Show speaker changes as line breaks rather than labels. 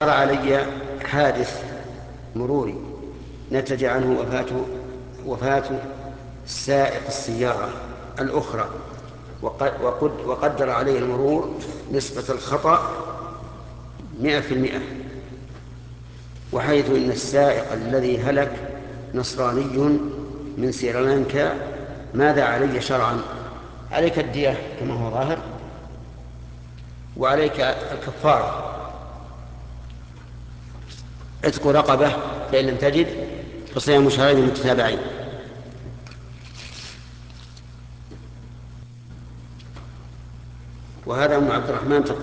صار علي حادث مروري نتج عنه وفاة سائق السيارة الأخرى، وقدر عليه المرور نسبة الخطأ 100%، وحيث إن السائق الذي هلك نصراني من سريلانكا. ماذا علي شرعا؟ عليك الدية كما هو ظاهر، وعليك الكفارة، عتق رقبة فإن لم تجد فصيام شهرين متتابعين. وهذا أم عبد الرحمن تقول: